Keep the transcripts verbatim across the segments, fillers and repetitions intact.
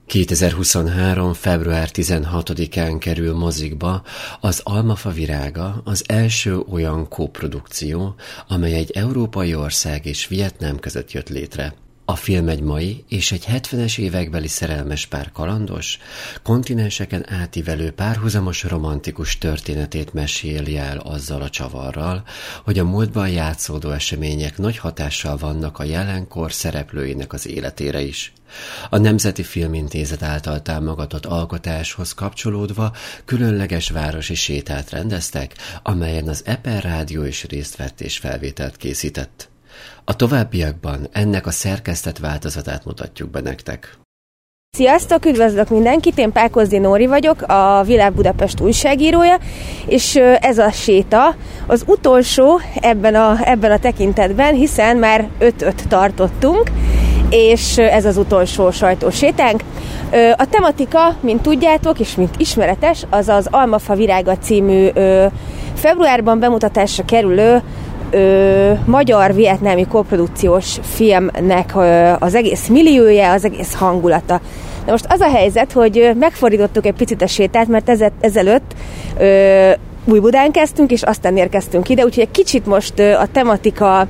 kétezer-huszonhárom. február tizenhatodikán kerül mozikba az Almafa virága, az első olyan koprodukció, amely egy európai ország és Vietnám között jött létre. A film egy mai és egy hetvenes évekbeli szerelmes pár kalandos, kontinenseken átívelő párhuzamos romantikus történetét meséli el azzal a csavarral, hogy a múltban játszódó események nagy hatással vannak a jelenkor szereplőinek az életére is. A Nemzeti Filmintézet által támogatott alkotáshoz kapcsolódva különleges városi sétát rendeztek, amelyen az Eper Rádió is részt vett és felvételt készített. A továbbiakban ennek a szerkesztett változatát mutatjuk be nektek. Sziasztok, üdvözlök mindenkit, én Pákozdi Nóri vagyok, a Világ Budapest újságírója, és ez a séta az utolsó ebben a, ebben a tekintetben, hiszen már öt-öt tartottunk, és ez az utolsó sajtósétánk. A tematika, mint tudjátok, és mint ismeretes, az az Almafa virága című februárban bemutatásra kerülő Ö, magyar-vietnámi koprodukciós filmnek ö, az egész milliója, az egész hangulata. De most az a helyzet, hogy megfordítottuk egy picit a sétát, mert ezzel, ezelőtt ö, Újbudán kezdtünk, és aztán érkeztünk ide, úgyhogy egy kicsit most ö, a tematika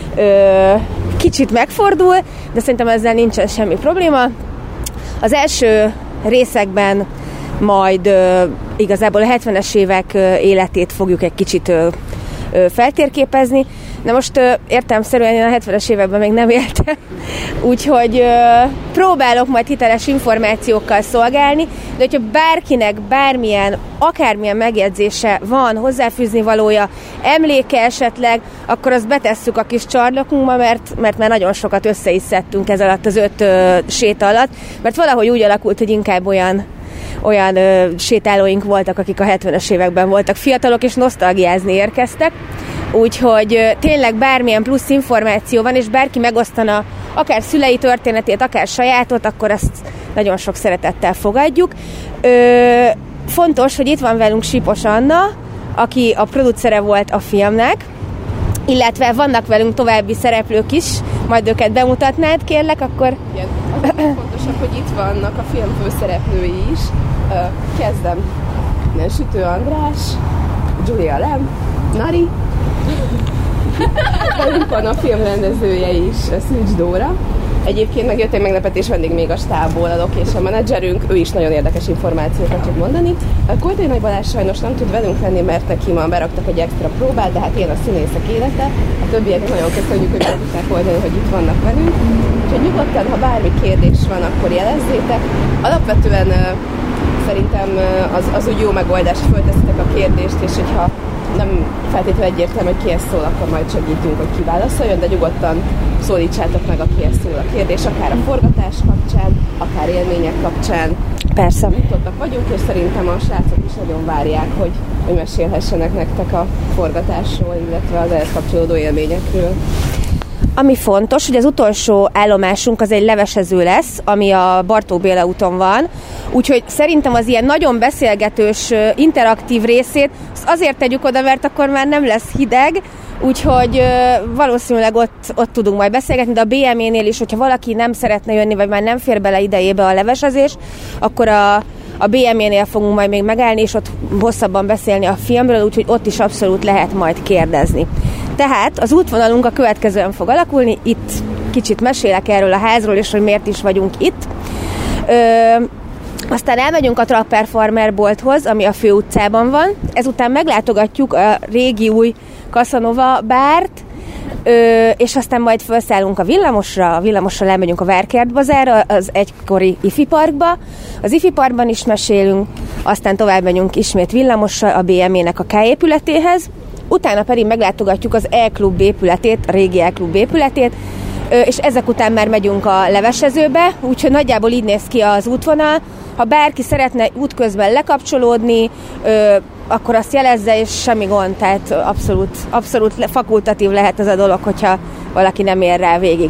ö, kicsit megfordul, de szerintem ezzel nincsen semmi probléma. Az első részekben majd ö, igazából a hetvenes évek ö, életét fogjuk egy kicsit ö, feltérképezni. Na most ö, értelemszerűen én a hetvenes években még nem éltem, úgyhogy ö, próbálok majd hiteles információkkal szolgálni, de hogyha bárkinek bármilyen, akármilyen megjegyzése van, hozzáfűzni valója, emléke esetleg, akkor azt betesszük a kis csarnokunkba, mert, mert már nagyon sokat össze is szedtünk ez alatt az öt ö, séta alatt, mert valahogy úgy alakult, hogy inkább olyan olyan ö, sétálóink voltak, akik a hetvenes években voltak fiatalok, és nosztalgiázni érkeztek. Úgyhogy ö, tényleg bármilyen plusz információ van, és bárki megosztana akár szülei történetét, akár sajátot, akkor azt nagyon sok szeretettel fogadjuk. Ö, fontos, hogy itt van velünk Sipos Anna, aki a producere volt a filmnek, illetve vannak velünk további szereplők is, majd őket bemutatnád, kérlek, akkor... Igen, az fontosabb, hogy itt vannak a film főszereplői is. Kezdem. Sütő András, Julia Lem, Nari, velünk van a filmrendezője is, Szűcs Dóra. Egyébként megjött egy meglepetés vendég még a stábból, a location managerünk, ő is nagyon érdekes információkat tud mondani. A Kortély Nagy Balázs sajnos nem tud velünk lenni, mert neki ma beraktak egy extra próbát, de hát én a színészek élete. A többiek nagyon köszönjük, hogy meg tudták oldani, hogy itt vannak velünk. Úgyhogy nyugodtan, ha bármi kérdés van, akkor jelezzétek. Alapvetően uh, szerintem uh, az, az úgy jó megoldás, hogy fölteszitek a kérdést, és hogyha nem feltétlenül egyértelmű, hogy kihez szól, akkor majd segítünk, hogy kiválaszoljon, de nyugodtan szólítsátok meg, akihez szól a kérdés, akár a forgatás kapcsán, akár élmények kapcsán. Persze. Nyitottak vagyunk, és szerintem a srácok is nagyon várják, hogy, hogy mesélhessenek nektek a forgatásról, illetve az ehhez kapcsolódó élményekről. Ami fontos, hogy az utolsó állomásunk az egy levesező lesz, ami a Bartók Béla úton van, úgyhogy szerintem az ilyen nagyon beszélgetős, interaktív részét azért tegyük oda, mert akkor már nem lesz hideg, úgyhogy valószínűleg ott, ott tudunk majd beszélgetni, de a bé em é-nél is, hogyha valaki nem szeretne jönni, vagy már nem fér bele idejébe a levesezés, akkor a A bé em é-nél fogunk majd még megállni, és ott hosszabban beszélni a filmről, úgyhogy ott is abszolút lehet majd kérdezni. Tehát az útvonalunk a következően fog alakulni, itt kicsit mesélek erről a házról, és hogy miért is vagyunk itt. Ö, aztán elmegyünk a Trapper Farmer bolthoz, ami a főutcában van, ezután meglátogatjuk a régi új Casanova bárt, Ö, és aztán majd felszállunk a villamosra, a villamossal elmegyünk a Várkert bazárra, az egykori ifi parkba, az ifi parkban is mesélünk, aztán tovább megyünk ismét villamosra a bé em é-nek a K épületéhez, utána pedig meglátogatjuk az E-klub épületét, a régi E-klub épületét, ö, és ezek után már megyünk a levesezőbe, úgyhogy nagyjából így néz ki az útvonal. Ha bárki szeretne útközben lekapcsolódni, ö, akkor azt jelezze, és semmi gond, tehát abszolút, abszolút fakultatív lehet ez a dolog, hogyha valaki nem ér rá végig.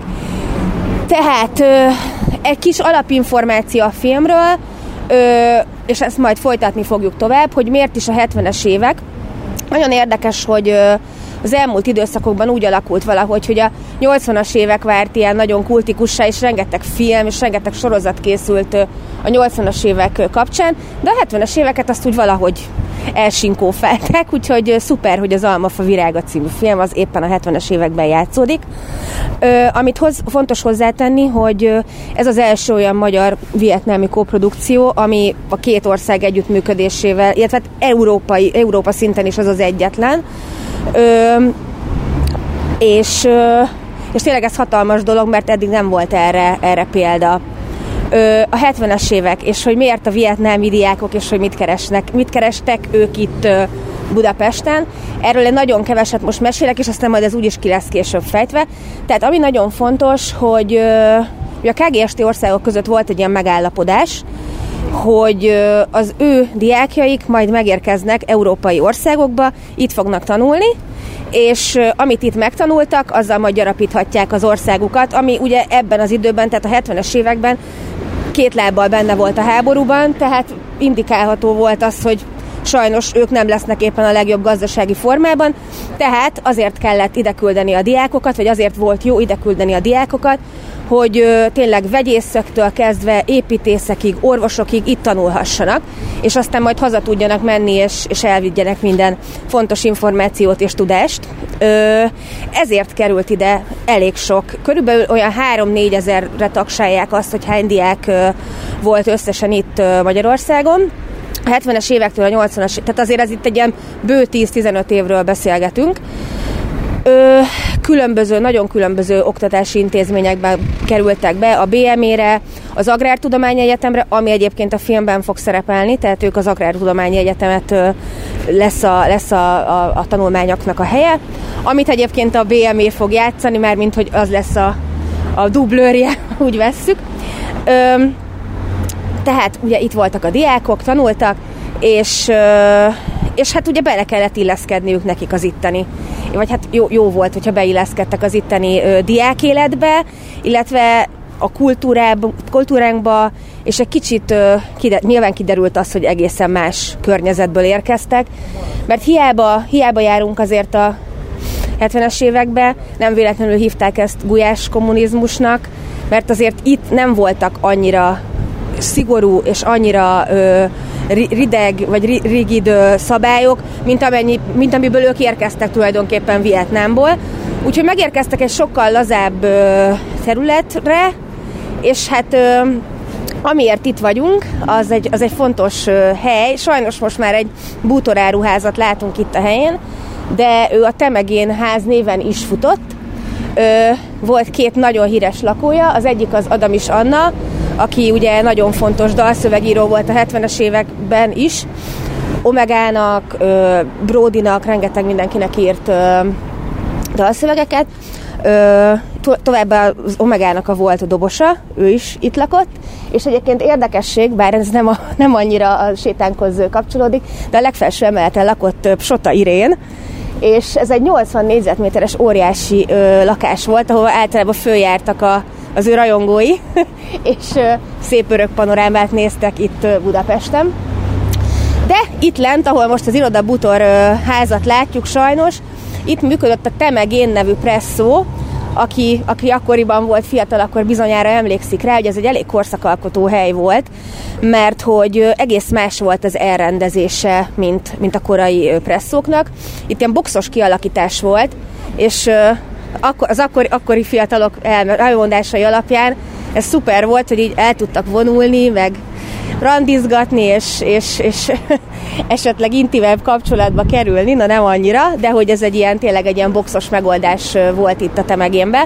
Tehát ö, egy kis alapinformáció a filmről, ö, és ezt majd folytatni fogjuk tovább, hogy miért is a hetvenes évek. Nagyon érdekes, hogy ö, az elmúlt időszakokban úgy alakult valahogy, hogy a nyolcvanas évek várt ilyen nagyon kultikussá, és rengeteg film, és rengeteg sorozat készült a nyolcvanas évek kapcsán, de a hetvenes éveket azt úgy valahogy elsinkófeltek, úgyhogy szuper, hogy az Almafa virága című film az éppen a hetvenes években játszódik. Ö, amit hoz, fontos hozzátenni, hogy ez az első olyan magyar-vietnámi koprodukció, ami a két ország együttműködésével, illetve hát európai, Európa szinten is az az egyetlen. Ö, és, ö, és tényleg ez hatalmas dolog, mert eddig nem volt erre, erre példa. A hetvenes évek, és hogy miért a vietnámi diákok, és hogy mit keresnek, mit kerestek ők itt Budapesten. Erről én nagyon keveset most mesélek, és aztán majd ez úgyis ki lesz később fejtve. Tehát ami nagyon fontos, hogy, hogy a ká gé es té országok között volt egy ilyen megállapodás, hogy az ő diákjaik majd megérkeznek európai országokba, itt fognak tanulni, és amit itt megtanultak, azzal majd gyarapíthatják az országukat, ami ugye ebben az időben, tehát a hetvenes években két lábbal benne volt a háborúban, tehát indikálható volt az, hogy sajnos ők nem lesznek éppen a legjobb gazdasági formában, tehát azért kellett ide küldeni a diákokat, vagy azért volt jó ide küldeni a diákokat, hogy ö, tényleg vegyészektől kezdve építészekig, orvosokig itt tanulhassanak, és aztán majd haza tudjanak menni, és, és elvigyenek minden fontos információt és tudást. Ö, ezért került ide elég sok, körülbelül olyan három-négy ezerre tagsálják azt, hogy hány diák ö, volt összesen itt ö, Magyarországon. A hetvenes évektől a nyolcvanas, tehát azért ez itt egy ilyen bő tíz-tizenöt évről beszélgetünk. Ö, különböző, nagyon különböző oktatási intézményekben kerültek be, a bé em é-re, az Agrártudományi Egyetemre, ami egyébként a filmben fog szerepelni, tehát ők az Agrártudományi Egyetemet ö, lesz, a, lesz a, a, a tanulmányoknak a helye, amit egyébként a bé em é fog játszani, már mint hogy az lesz a, a dublőrje, úgy vesszük. Ö, tehát ugye itt voltak a diákok, tanultak, és, és hát ugye bele kellett illeszkedniük nekik az itteni. Vagy hát jó, jó volt, hogyha beilleszkedtek az itteni ö, diákéletbe, illetve a kultúránkba, és egy kicsit ö, kider, nyilván kiderült az, hogy egészen más környezetből érkeztek, mert hiába, hiába járunk azért a hetvenes években, nem véletlenül hívták ezt gulyás kommunizmusnak, mert azért itt nem voltak annyira szigorú és annyira ö, rideg vagy rigid ö, szabályok, mint, amennyi, mint amiből ők érkeztek tulajdonképpen Vietnámból. Úgyhogy megérkeztek egy sokkal lazább ö, területre, és hát ö, amiért itt vagyunk, az egy, az egy fontos ö, hely. Sajnos most már egy bútoráruházat látunk itt a helyen, de ő a Temegén ház néven is futott. Ö, volt két nagyon híres lakója, az egyik az Adamis Anna, aki ugye nagyon fontos dalszövegíró volt a hetvenes években is. Omegának, ö, Brodynak, rengeteg mindenkinek írt ö, dalszövegeket. Ö, to- továbbá az Omegának a volt a dobosa, ő is itt lakott, és egyébként érdekesség, bár ez nem, a, nem annyira a sétánkhoz kapcsolódik, de a legfelső emeleten lakott Psota Irén, és ez egy nyolcvan négyzetméteres óriási ö, lakás volt, ahol általában följártak a, az ő rajongói, és ö, szép örök panorámát néztek itt ö, Budapesten. De itt lent, ahol most az Iroda Bútor ö, házat látjuk sajnos, itt működött a Temegén nevű presszó, aki, aki akkoriban volt fiatal, akkor bizonyára emlékszik rá, hogy ez egy elég korszakalkotó hely volt, mert hogy egész más volt az elrendezése, mint, mint a korai presszóknak. Itt ilyen boxos kialakítás volt, és az akkori, akkori fiatalok elmondásai alapján ez szuper volt, hogy így el tudtak vonulni, meg randizgatni, és, és, és esetleg intimebb kapcsolatba kerülni, na nem annyira, de hogy ez egy ilyen, tényleg egy ilyen boxos megoldás volt itt a Temegénbe.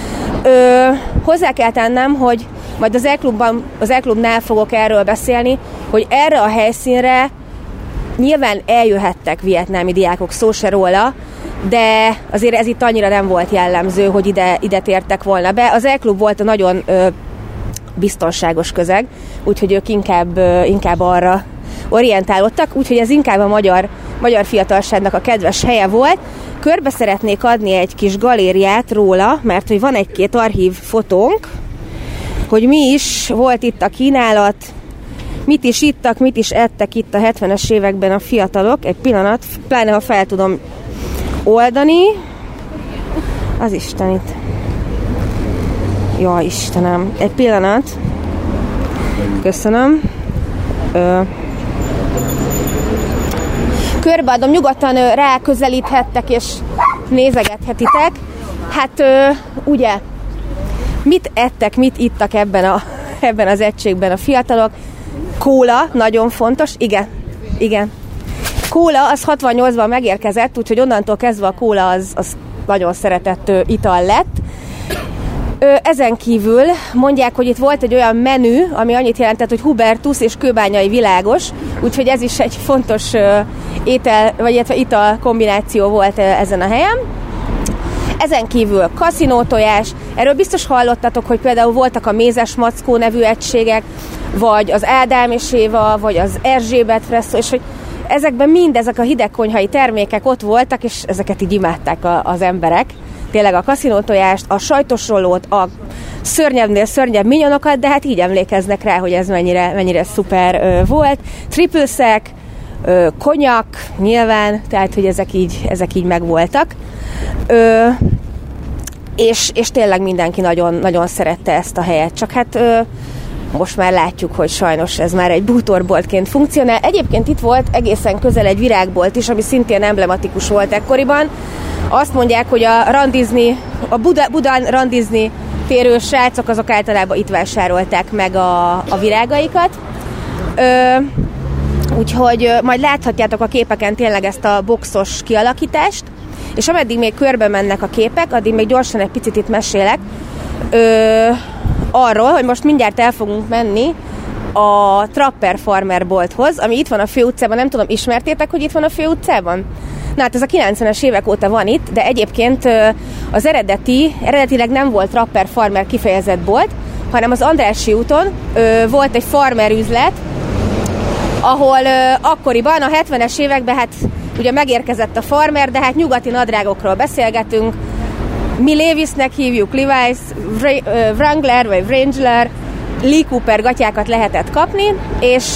Ö, hozzá kell tennem, hogy majd az E-klubban, az E-klubnál fogok erről beszélni, hogy erre a helyszínre nyilván eljöhettek vietnámi diákok, szó se róla, de azért ez itt annyira nem volt jellemző, hogy ide, ide tértek volna be. Az E-klub volt a nagyon ö, biztonságos közeg, úgyhogy ők inkább, ö, inkább arra orientálódtak, úgyhogy ez inkább a magyar, magyar fiatalságnak a kedves helye volt. Körbe szeretnék adni egy kis galériát róla, mert hogy van egy-két archív fotónk, hogy mi is volt itt a kínálat, mit is ittak, mit is ettek itt a hetvenes években a fiatalok. Egy pillanat, pláne ha fel tudom oldani. Az Istenit. Jaj, Istenem. Egy pillanat. Köszönöm. Ö... Körbeadom, nyugodtan ö, ráközelíthettek és nézegethetitek. Hát ö, ugye, mit ettek, mit ittak ebben, a, ebben az egységben a fiatalok? Kóla, nagyon fontos, igen, igen. Kóla, az hatvannyolcban megérkezett, úgyhogy onnantól kezdve a kóla az, az nagyon szeretett ö, ital lett. Ö, ezen kívül mondják, hogy itt volt egy olyan menü, ami annyit jelentett, hogy Hubertus és kőbányai világos, úgyhogy ez is egy fontos ö, étel, vagy illetve ital kombináció volt ö, ezen a helyen. Ezen kívül kaszinótojás, erről biztos hallottatok, hogy például voltak a Mézes Mackó nevű egységek, vagy az Ádám és Éva, vagy az Erzsébet Presszó, és hogy ezekben mind ezek a hidegkonyhai termékek ott voltak, és ezeket így imádták a, az emberek. Tényleg a kaszinótojást, a sajtosrollót, a szörnyebbnél szörnyebb minyonokat, de hát így emlékeznek rá, hogy ez mennyire, mennyire szuper ö, volt. Triple sec, ö, konyak, nyilván, tehát hogy ezek így, ezek így megvoltak. Ö, és, és tényleg mindenki nagyon, nagyon szerette ezt a helyet, csak hát ö, most már látjuk, hogy sajnos ez már egy bútorboltként funkcionál. Egyébként itt volt egészen közel egy virágbolt is, ami szintén emblematikus volt ekkoriban. Azt mondják, hogy a randizni, a Buda, Budán randizni térő srácok, azok általában itt vásárolták meg a, a virágaikat. Ö, úgyhogy majd láthatjátok a képeken tényleg ezt a boxos kialakítást, és ameddig még körbe mennek a képek, addig még gyorsan egy picit itt mesélek ö, arról, hogy most mindjárt el fogunk menni a Trapper Farmer bolthoz, ami itt van a főutcában. Nem tudom, ismertétek, hogy itt van a főutcában? Na hát ez a kilencvenes évek óta van itt, de egyébként az eredeti, eredetileg nem volt Trapper Farmer kifejezett bolt, hanem az Andrássy úton ö, volt egy farmer üzlet, ahol ö, akkoriban, a hetvenes években hát ugye megérkezett a farmer, de hát nyugati nadrágokról beszélgetünk, mi Levi'snek hívjuk, Levi's, Wrangler vagy Wrangler, Lee Cooper gatyákat lehetett kapni, és,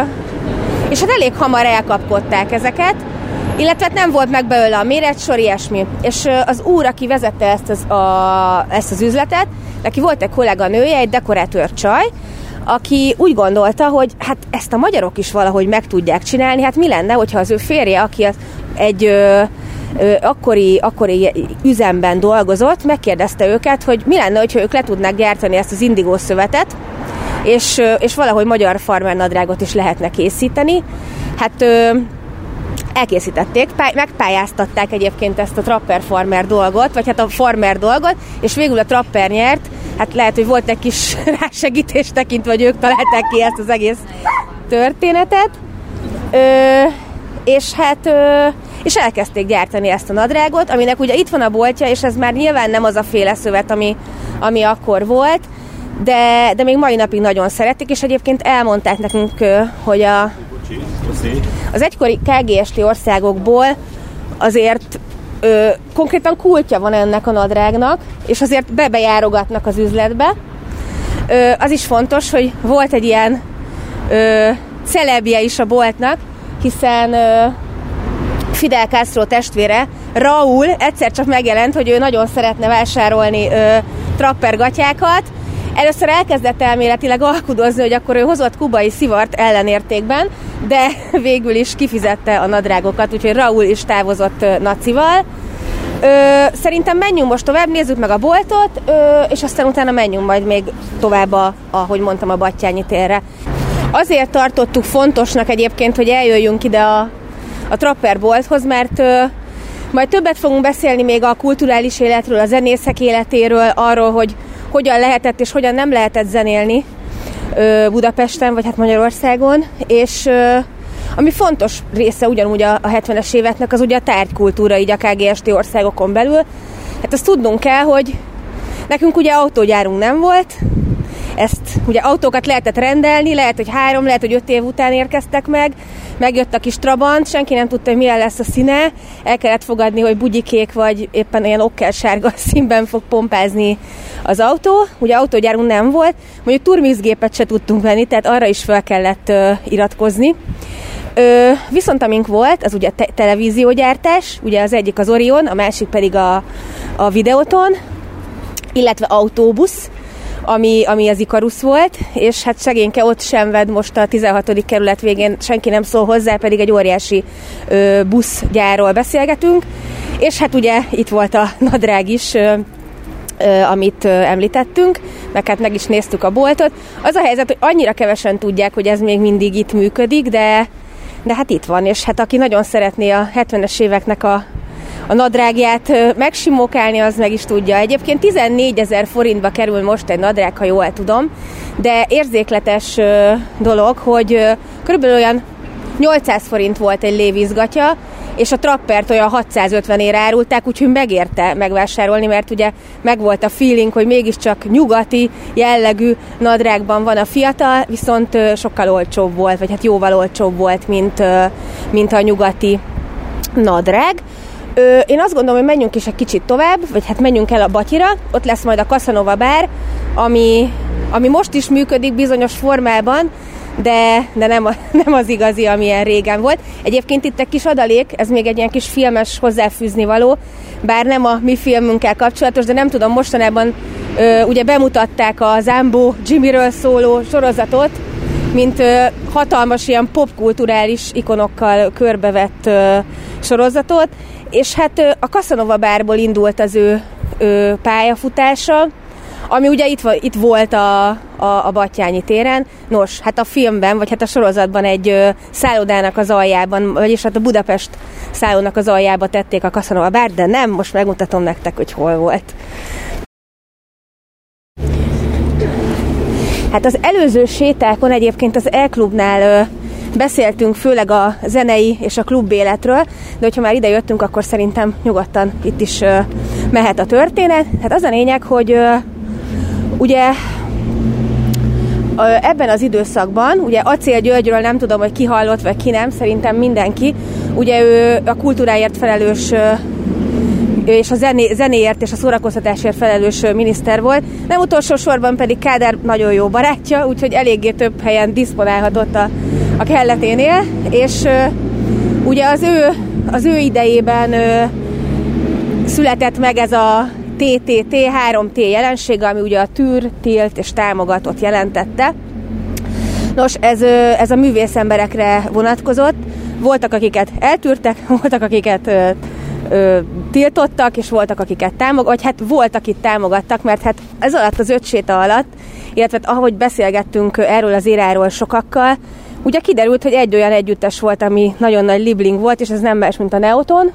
és hát elég hamar elkapkodták ezeket, illetve nem volt meg belőle a méretsor, ilyesmi. És az úr, aki vezette ezt az, a, ezt az üzletet, neki volt egy kolléganője, egy dekoratőr csaj, aki úgy gondolta, hogy hát ezt a magyarok is valahogy meg tudják csinálni, hát mi lenne, hogyha az ő férje, aki egy ö, ö, akkori, akkori üzemben dolgozott, megkérdezte őket, hogy mi lenne, hogyha ők le tudnák gyártani ezt az indigó szövetet, és, és valahogy magyar farmer nadrágot is lehetne készíteni. Hát ö, elkészítették, pály- megpályáztatták egyébként ezt a Trapper Farmer dolgot, vagy hát a farmer dolgot, és végül a Trapper nyert. Hát lehet, hogy volt egy kis rásegítés tekintve, hogy ők találták ki ezt az egész történetet. Ö, és hát ö, és elkezdték gyártani ezt a nadrágot, aminek ugye itt van a boltja, és ez már nyilván nem az a féle szövet, ami, ami akkor volt, de, de még mai napig nagyon szeretik, és egyébként elmondták nekünk, hogy a, az egykori ká gé es té országokból azért ö, konkrétan kultja van ennek a nadrágnak, és azért bebejárogatnak az üzletbe. Ö, az is fontos, hogy volt egy ilyen ö, celebje is a boltnak, hiszen ö, Fidel Castro testvére, Raúl egyszer csak megjelent, hogy ő nagyon szeretne vásárolni ö, trapper gatyákat. Először elkezdett elméletileg alkudozni, hogy akkor ő hozott kubai szivart ellenértékben, de végül is kifizette a nadrágokat, úgyhogy Raúl is távozott ö, nacival. Ö, szerintem menjünk most tovább, nézzük meg a boltot, ö, és aztán utána menjünk majd még tovább, a, ahogy mondtam, a Batthyány térre. Azért tartottuk fontosnak egyébként, hogy eljöjjünk ide a, a Trapper bolthoz, mert ö, majd többet fogunk beszélni még a kulturális életről, a zenészek életéről, arról, hogy hogyan lehetett és hogyan nem lehetett zenélni ö, Budapesten, vagy hát Magyarországon, és ö, ami fontos része ugyanúgy a, a hetvenes éveknek, az ugye a tárgykultúra így a ká gé es té országokon belül. Hát azt tudnunk kell, hogy nekünk ugye autógyárunk nem volt, ezt ugye autókat lehetett rendelni, lehet, hogy három, lehet, hogy öt év után érkeztek meg, megjött a kis Trabant, senki nem tudta, hogy milyen lesz a színe, el kellett fogadni, hogy bugyikék vagy éppen olyan okkelsárga színben fog pompázni az autó. Ugye autógyárunk nem volt, mondjuk turmixgépet se tudtunk venni, tehát arra is fel kellett uh, iratkozni. Ö, viszont amink volt, az ugye te- televíziógyártás, ugye az egyik az Orion, a másik pedig a, a Videoton, illetve autóbusz. ami, ami az Ikarus volt, és hát szegényke ott sem ved, most a tizenhatodik kerület végén senki nem szól hozzá, pedig egy óriási ö, buszgyárról beszélgetünk, és hát ugye itt volt a nadrág is, ö, ö, amit ö, említettünk, meg hát meg is néztük a boltot. Az a helyzet, hogy annyira kevesen tudják, hogy ez még mindig itt működik, de, de hát itt van, és hát aki nagyon szeretné a hetvenes éveknek a a nadrágját megsimókálni, az meg is tudja. Egyébként tizennégyezer forintba kerül most egy nadrág, ha jól tudom, de érzékletes dolog, hogy körülbelül olyan nyolcszáz forint volt egy Levi's gatya, és a trappert olyan hatszázötvenért árulták, úgyhogy megérte megvásárolni, mert ugye megvolt a feeling, hogy mégiscsak nyugati jellegű nadrágban van a fiatal, viszont sokkal olcsóbb volt, vagy hát jóval olcsóbb volt, mint, mint a nyugati nadrág. Ö, én azt gondolom, hogy menjünk is egy kicsit tovább, vagy hát menjünk el a Batyira, ott lesz majd a Casanova Bar, ami, ami most is működik bizonyos formában, de, de nem, a, nem az igazi, amilyen régen volt. Egyébként itt egy kis adalék, ez még egy ilyen kis filmes hozzáfűzni való, bár nem a mi filmünkkel kapcsolatos, de nem tudom, mostanában ö, ugye bemutatták a Zambo Jimmyről szóló sorozatot, mint ö, hatalmas ilyen popkulturális ikonokkal körbevett ö, sorozatot, és hát a Casanova Barból indult az ő, ő pályafutása, ami ugye itt, itt volt a, a, a Battyányi téren. Nos, hát a filmben, vagy hát a sorozatban egy ö, szállodának az aljában, vagyis hát a Budapest szállónak az aljába tették a Casanova Bart, de nem, most megmutatom nektek, hogy hol volt. Hát az előző sétákon egyébként az E-klubnál ö, beszéltünk főleg a zenei és a klubéletről, de hogyha már ide jöttünk, akkor szerintem nyugodtan itt is ö, mehet a történet. Hát az a lényeg, hogy ö, ugye ö, ebben az időszakban, ugye Acél Györgyről nem tudom, hogy ki hallott, vagy ki nem, szerintem mindenki, ugye ő a kultúráért felelős ö, és a zené, zenéért és a szórakoztatásért felelős miniszter volt. Nem utolsó sorban pedig Kádár nagyon jó barátja, úgyhogy eléggé több helyen diszponálhatott a, a kelleténél, és uh, ugye az ő, az ő idejében uh, született meg ez a té té té, három té jelensége, ami ugye a tűr, tilt és támogatott jelentette. Nos, ez, uh, ez a művészemberekre vonatkozott. Voltak, akiket eltűrtek, voltak, akiket uh, Ö, tiltottak, és voltak, akiket támogattak, vagy hát volt, akit támogattak, mert hát ez alatt az öt séta alatt, illetve ahogy beszélgettünk erről az éráról sokakkal, ugye kiderült, hogy egy olyan együttes volt, ami nagyon nagy libling volt, és ez nem más, mint a Neoton.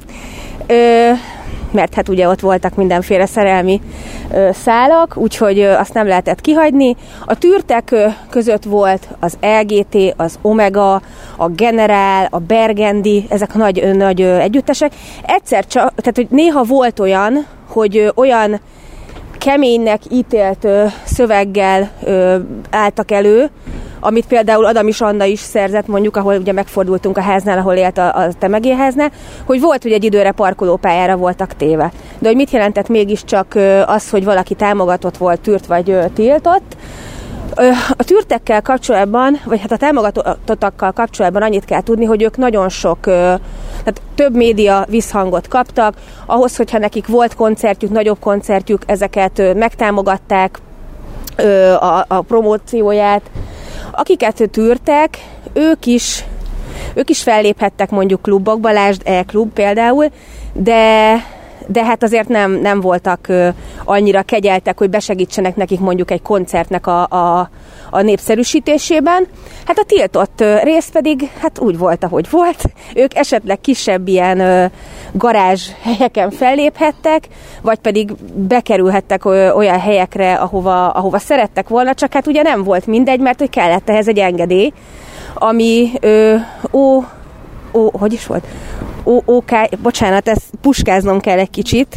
Ö, mert hát ugye ott voltak mindenféle szerelmi ö, szálak, úgyhogy ö, azt nem lehetett kihagyni. A tűrtek ö, között volt az el gé té, az Omega, a Generál, a Burgundy, ezek a nagy, ö, nagy ö, együttesek. Egyszer csak, tehát hogy néha volt olyan, hogy ö, olyan keménynek ítélt ö, szöveggel ö, álltak elő, amit például Adamis Anna is szerzett, mondjuk, ahol ugye megfordultunk a háznál, ahol élt a, a Temegéháznál, hogy volt, hogy egy időre parkolópályára voltak téve. De hogy mit jelentett mégiscsak az, hogy valaki támogatott volt, tűrt vagy tiltott. A tűrtekkel kapcsolatban, vagy hát a támogatottakkal kapcsolatban annyit kell tudni, hogy ők nagyon sok, tehát több média visszhangot kaptak, ahhoz, hogyha nekik volt koncertjük, nagyobb koncertjük, ezeket megtámogatták, a, a promócióját. Akiket tűrtek, ők is, ők is felléphettek mondjuk klubokba, lásd E-klub például, de, de hát azért nem, nem voltak ö, annyira kegyeltek, hogy besegítsenek nekik mondjuk egy koncertnek a, a, a népszerűsítésében. Hát a tiltott ö, rész pedig hát úgy volt, ahogy volt. Ők esetleg kisebb ilyen ö, garázs helyeken felléphettek, vagy pedig bekerülhettek ö, olyan helyekre, ahova, ahova szerettek volna, csak hát ugye nem volt mindegy, mert hogy kellett ehhez egy engedély, ami ö, ó, ó, hogy is volt? Ó, OK, bocsánat, ezt puskáznom kell egy kicsit.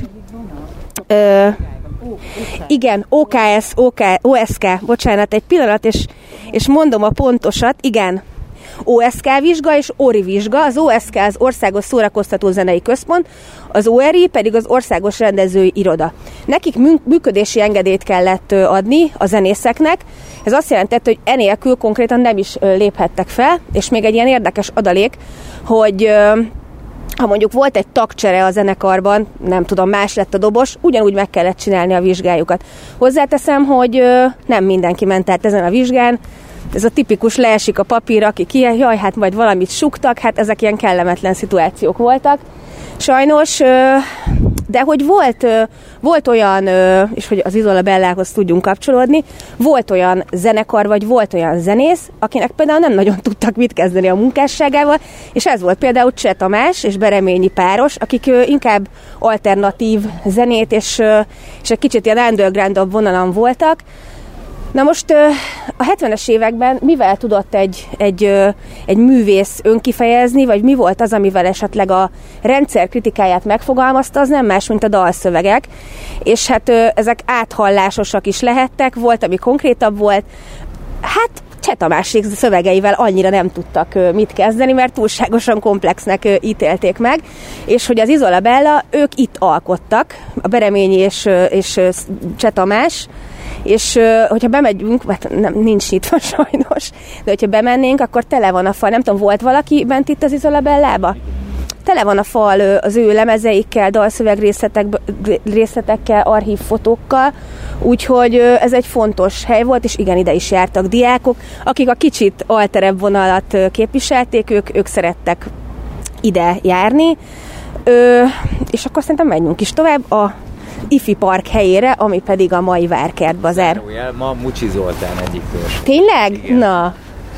Ö, igen, ó ká es, OK, o es ká, bocsánat, egy pillanat, és, és mondom a pontosat, igen. o es ká vizsga és o er i vizsga, az o es ká az Országos Szórakoztató Zenei Központ, az o er i pedig az Országos Rendezői Iroda. Nekik működési engedélyt kellett adni a zenészeknek, ez azt jelentette, hogy enélkül konkrétan nem is léphettek fel, és még egy ilyen érdekes adalék, hogy ha mondjuk volt egy tagcsere a zenekarban, nem tudom, más lett a dobos, ugyanúgy meg kellett csinálni a vizsgájukat. Hozzáteszem, hogy nem mindenki ment át ezen a vizsgán, ez a tipikus leesik a papír, akik ilyen, jaj, hát majd valamit suktak, hát ezek ilyen kellemetlen szituációk voltak. Sajnos, de hogy volt, volt olyan, és hogy az Isola Bellához tudjunk kapcsolódni, volt olyan zenekar, vagy volt olyan zenész, akinek például nem nagyon tudtak mit kezdeni a munkásságával, és ez volt például Cseh Tamás és Bereményi páros, akik inkább alternatív zenét, és, és egy kicsit ilyen underground-obb vonalon voltak. Na most a hetvenes években mivel tudott egy, egy, egy művész önkifejezni, vagy mi volt az, amivel esetleg a rendszer kritikáját megfogalmazta, az nem más, mint a dalszövegek. És hát ezek áthallásosak is lehettek, volt, ami konkrétabb volt. Hát Cseh Tamásék szövegeivel annyira nem tudtak mit kezdeni, mert túlságosan komplexnek ítélték meg, és hogy az Isola Bella, ők itt alkottak, a Bereményi és, és Cseh Tamás, és hogyha bemegyünk, mert nem, nincs nyitva sajnos, de hogyha bemennénk, akkor tele van a fal. Nem tudom, volt valaki bent itt az Isola Bellába? Tele van a fal az ő lemezeikkel, dalszöveg részletekkel, archív fotókkal, úgyhogy ez egy fontos hely volt, és igen, ide is jártak diákok, akik a kicsit alterebb vonalat képviselték, ők, ők szerettek ide járni, Ö, és akkor szerintem menjünk is tovább a Ifi Park helyére, ami pedig a mai Várkert Bazár. Ma Mucsi Zoltán egyik törzs. Tényleg? Igen. Na.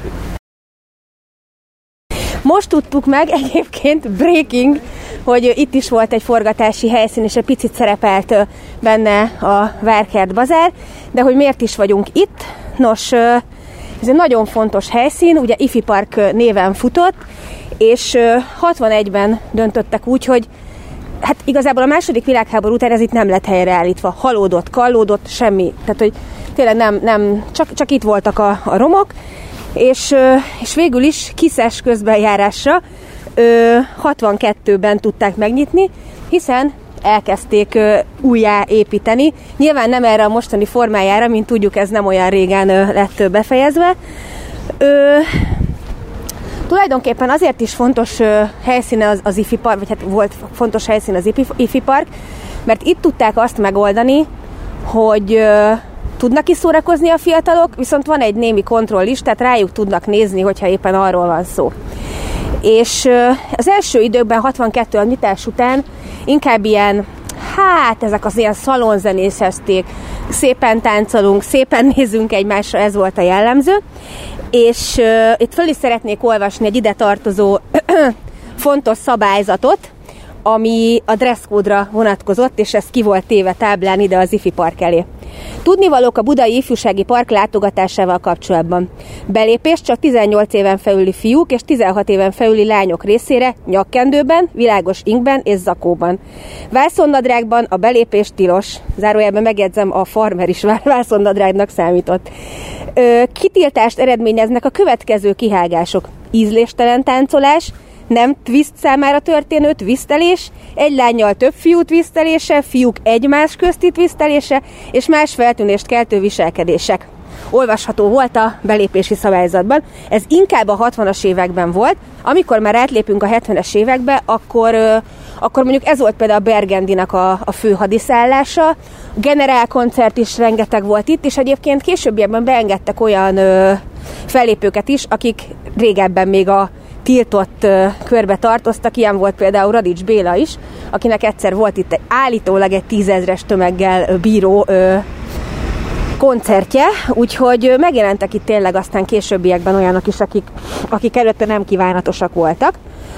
Most tudtuk meg egyébként, breaking, hogy itt is volt egy forgatási helyszín, és egy picit szerepelt benne a Várkert Bazár, de hogy miért is vagyunk itt? Nos, ez egy nagyon fontos helyszín, ugye Ifi Park néven futott, és hatvanegyben döntöttek úgy, hogy hát igazából a második világháború után ez itt nem lett helyreállítva. Halódott, kallódott, semmi. Tehát, hogy tényleg nem, nem csak, csak itt voltak a, a romok, és, és végül is kiszes közbenjárásra hatvankettőben tudták megnyitni, hiszen elkezdték újjá építeni. Nyilván nem erre a mostani formájára, mint tudjuk, ez nem olyan régen lett befejezve. Ö, Tulajdonképpen azért is fontos uh, helyszíne az, az Ifi Park, vagy hát volt fontos helyszín az Ifi, Ifi Park, mert itt tudták azt megoldani, hogy uh, tudnak kiszórakozni a fiatalok, viszont van egy némi kontroll is, tehát rájuk tudnak nézni, hogyha éppen arról van szó. És uh, az első időkben, hatvankettő a nyitás után inkább ilyen, hát ezek az ilyen szalonzenészezték, szépen táncolunk, szépen nézünk egymásra, ez volt a jellemző. És uh, itt föl is szeretnék olvasni egy ide tartozó fontos szabályzatot, ami a dresszkódra vonatkozott, és ez ki volt téve táblán ide az Ifi Park elé. Tudnivalók a Budai Ifjúsági Park látogatásával kapcsolatban. Belépés csak tizennyolc éven felüli fiúk és tizenhat éven felüli lányok részére nyakkendőben, világos inkben és zakóban. Vászonnadrágban a belépés tilos. Zárójelben megjegyzem, a farmer is vászonnadrágnak számított. Ö, kitiltást eredményeznek a következő kihágások. Ízléstelen táncolás, nem twist számára történő twistelés, egy lánnyal több fiú twistelése, fiúk egymás közti twistelése és más feltűnést keltő viselkedések. Olvasható volt a belépési szabályzatban. Ez inkább a hatvanas években volt, amikor már átlépünk a hetvenes évekbe, akkor, akkor mondjuk ez volt például a Bergendinak a, a fő hadiszállása. A generálkoncert is rengeteg volt itt, és egyébként későbbiekben beengedtek olyan ö, fellépőket is, akik régebben még a tiltott uh, körbe tartoztak, ilyen volt például Radics Béla is, akinek egyszer volt itt egy, állítólag egy tízezres tömeggel bíró uh, koncertje, úgyhogy uh, megjelentek itt tényleg aztán későbbiekben olyanok is, akik, akik előtte nem kívánatosak voltak.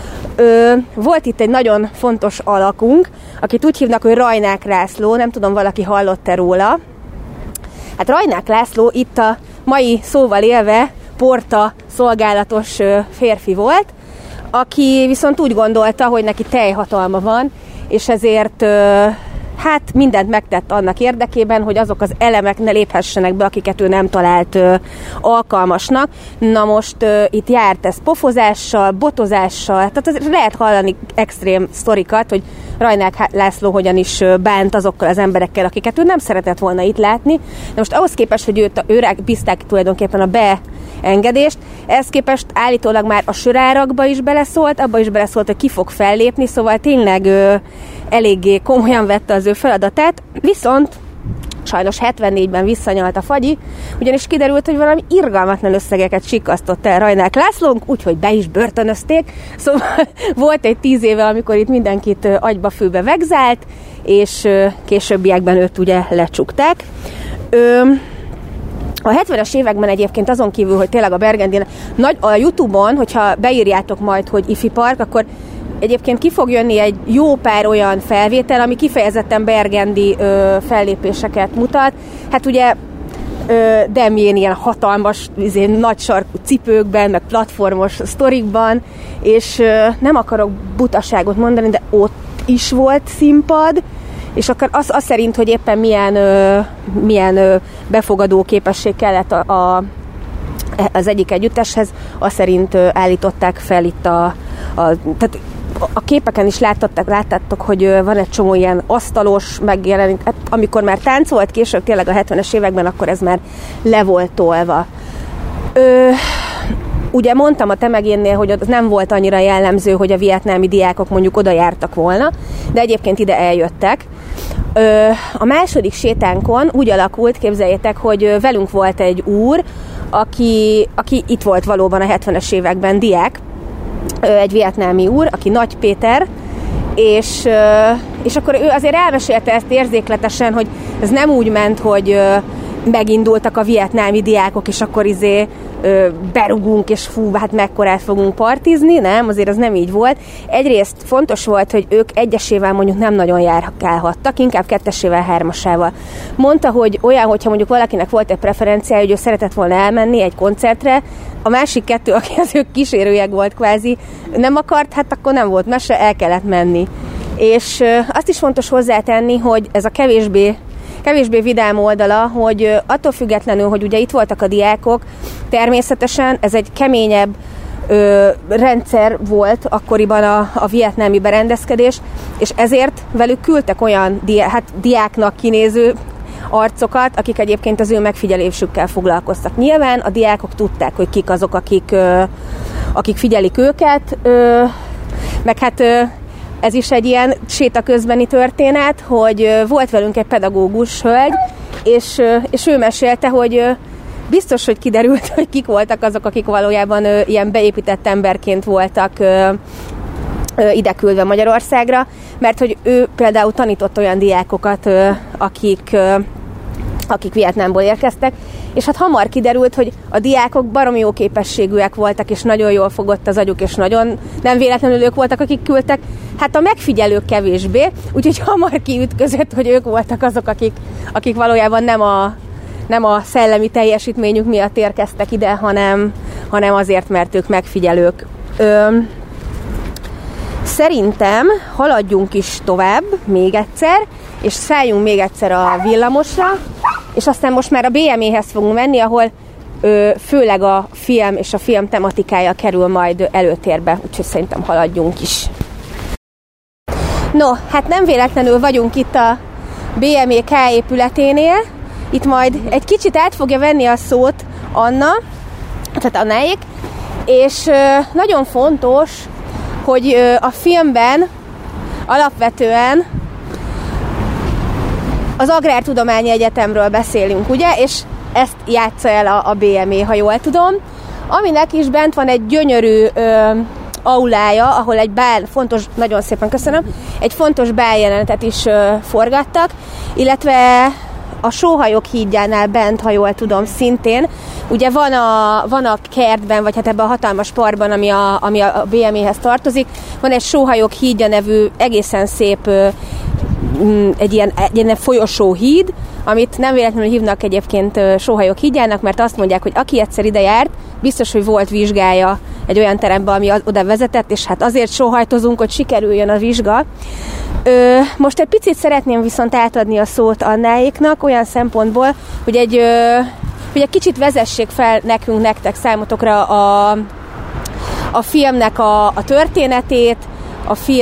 Uh, volt itt egy nagyon fontos alakunk, akit úgy hívnak, hogy Rajnák László, nem tudom, valaki hallott-e róla. Hát Rajnák László itt a mai szóval élve porta szolgálatos férfi volt, aki viszont úgy gondolta, hogy neki teljhatalma van, és ezért hát mindent megtett annak érdekében, hogy azok az elemek ne léphessenek be, akiket ő nem talált alkalmasnak. Na most itt járt ez pofozással, botozással, tehát azért lehet hallani extrém sztorikat, hogy Rajnák László hogyan is bánt azokkal az emberekkel, akiket ő nem szeretett volna itt látni. De most ahhoz képest, hogy őt, őre bízták tulajdonképpen a beengedést, Ehhez képest állítólag már a sörárakba is beleszólt, abba is beleszólt, hogy ki fog fellépni, szóval tényleg ö, eléggé komolyan vette az ő feladatát, viszont sajnos hetvennégyben visszanyalt a fagyi, ugyanis kiderült, hogy valami irgalmatlan összegeket sikkasztott el Rajnák Lászlónk, úgyhogy be is börtönözték. Szóval volt egy tíz éve, amikor itt mindenkit agyba főbe vegzált, és későbbiekben őt ugye lecsukták. Ö, a hetvenes években egyébként azon kívül, hogy tényleg a Bergendin, nagy, a YouTube-on, hogyha beírjátok majd, hogy Ifi Park, akkor egyébként ki fog jönni egy jó pár olyan felvétel, ami kifejezetten bergendi ö, fellépéseket mutat. Hát ugye ö, Demjén ilyen hatalmas, izé, nagy sarkú cipőkben, meg platformos sztorikban, és ö, nem akarok butaságot mondani, de ott is volt színpad, és akkor az, az szerint, hogy éppen milyen, ö, milyen ö, befogadó képesség kellett a, a, az egyik együtteshez, az szerint ö, állították fel itt a, a tehát a képeken is láttattak, láttátok, hogy van egy csomó ilyen asztalos megjelenik, hát amikor már táncolt később, tényleg a hetvenes években, akkor ez már le volt tolva. Ö, ugye mondtam a Temegénnél, hogy az nem volt annyira jellemző, hogy a vietnámi diákok mondjuk oda jártak volna, de egyébként ide eljöttek. Ö, a második sétánkon úgy alakult, képzeljétek, hogy velünk volt egy úr, aki, aki itt volt valóban a hetvenes években diák, egy vietnámi úr, aki Nagy Péter, és, és akkor ő azért elmesélte ezt érzékletesen, hogy ez nem úgy ment, hogy megindultak a vietnámi diákok, és akkor izé berugunk, és fú, hát mekkorát fogunk partizni, nem, azért az nem így volt. Egyrészt fontos volt, hogy ők egyesével mondjuk nem nagyon járkálhattak, inkább kettesével, hármasával. Mondta, hogy olyan, hogyha mondjuk valakinek volt egy preferenciája, hogy ő szeretett volna elmenni egy koncertre, a másik kettő, aki az ő kísérőjeg volt kvázi, nem akart, hát akkor nem volt mese, el kellett menni. És azt is fontos hozzátenni, hogy ez a kevésbé kevésbé vidám oldala, hogy attól függetlenül, hogy ugye itt voltak a diákok, természetesen ez egy keményebb ö, rendszer volt akkoriban a, a vietnámi berendezkedés, és ezért velük küldtek olyan diá, hát diáknak kinéző arcokat, akik egyébként az ő megfigyelésükkel foglalkoztak. Nyilván a diákok tudták, hogy kik azok, akik, ö, akik figyelik őket, ö, meg hát ö, ez is egy ilyen séta közbeni történet, hogy volt velünk egy pedagógus hölgy, és, és ő mesélte, hogy biztos, hogy kiderült, hogy kik voltak azok, akik valójában ilyen beépített emberként voltak ide küldve Magyarországra, mert hogy ő például tanított olyan diákokat, akik, akik Vietnámból érkeztek, és hát hamar kiderült, hogy a diákok baromi jó képességűek voltak, és nagyon jól fogott az agyuk, és nagyon nem véletlenül ők voltak, akik küldtek. Hát a megfigyelők kevésbé, úgyhogy hamar kiütközött, hogy ők voltak azok, akik, akik valójában nem a, nem a szellemi teljesítményük miatt érkeztek ide, hanem, hanem azért, mert ők megfigyelők. Ö, szerintem haladjunk is tovább még egyszer, és szálljunk még egyszer a villamosra, és aztán most már a bé em é-hez fogunk menni, ahol ö, főleg a film és a film tematikája kerül majd előtérbe, úgyhogy szerintem haladjunk is. No, hát nem véletlenül vagyunk itt a bé em é ká épületénél, itt majd egy kicsit át fogja venni a szót Anna, tehát Annáék, és ö, nagyon fontos, hogy ö, a filmben alapvetően az Agrártudományi Egyetemről beszélünk, ugye, és ezt játsza el a, a bé em é, ha jól tudom, aminek is bent van egy gyönyörű ö, aulája, ahol egy bál, fontos, nagyon szépen köszönöm, egy fontos báljelenetet is ö, forgattak, illetve a Sóhajok hídjánál bent, ha jól tudom, szintén, ugye van a, van a kertben, vagy hát ebben a hatalmas parkban, ami a, ami a bé em é-hez tartozik, van egy Sóhajok hídja nevű egészen szép ö, egy ilyen, egy ilyen folyosó híd, amit nem véletlenül hívnak egyébként Sóhajok hídjának, mert azt mondják, hogy aki egyszer ide járt, biztos, hogy volt vizsgája egy olyan teremben, ami oda vezetett, és hát azért sóhajtozunk, hogy sikerüljön a vizsga. Ö, most egy picit szeretném viszont átadni a szót Annáéknak, olyan szempontból, hogy egy, ö, hogy egy kicsit vezessék fel nekünk, nektek, számotokra a, a filmnek a, a történetét, a film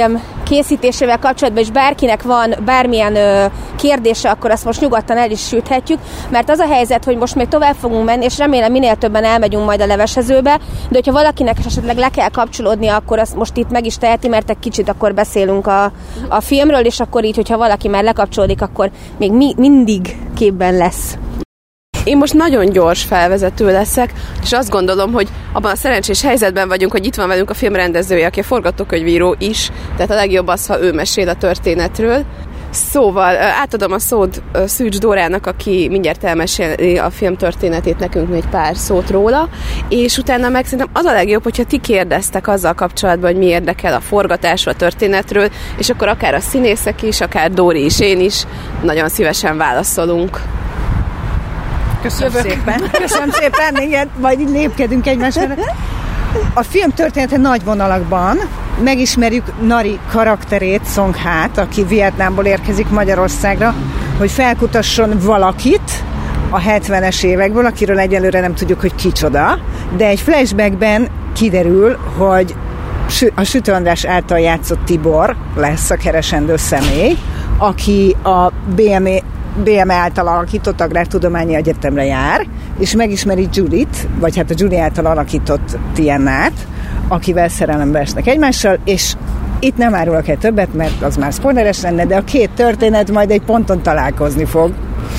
készítésével kapcsolatban is bárkinek van bármilyen ö, kérdése, akkor azt most nyugodtan el is süthetjük, mert az a helyzet, hogy most még tovább fogunk menni, és remélem minél többen elmegyünk majd a levesezőbe, de hogyha valakinek esetleg le kell kapcsolódnia, akkor azt most itt meg is teheti, mert egy kicsit akkor beszélünk a, a filmről, és akkor így, hogyha valaki már lekapcsolódik, akkor még mi, mindig képben lesz. Én most nagyon gyors felvezető leszek, és azt gondolom, hogy abban a szerencsés helyzetben vagyunk, hogy itt van velünk a filmrendezője, aki a forgatókönyvíró is, tehát a legjobb az, ha ő mesél a történetről. Szóval átadom a szót Szűcs Dórának, aki mindjárt elmeséli a film történetét, nekünk egy pár szót róla, és utána meg szerintem az a legjobb, hogyha ti kérdeztek azzal kapcsolatban, hogy mi érdekel a forgatásról, a történetről, és akkor akár a színészek is, akár Dóri is, én is nagyon szívesen válaszolunk. Köszönöm Jövök. szépen. Köszönöm szépen, igen, majd így lépkedünk egymásra. A film története nagy vonalakban. Megismerjük Nari karakterét, Song Hát, aki Vietnámból érkezik Magyarországra, hogy felkutasson valakit a hetvenes évekből, akiről egyelőre nem tudjuk, hogy kicsoda, de egy flashbackben kiderül, hogy a Sütő András által játszott Tibor lesz a keresendő személy, aki a bé em é bé em é által alakított Agrártudományi Egyetemre jár, és megismeri Judit, vagy hát a Judy által alakított Tiennát, akivel szerelembe esnek egymással, és itt nem árulok el többet, mert az már spoileres lenne, de a két történet majd egy ponton találkozni fog.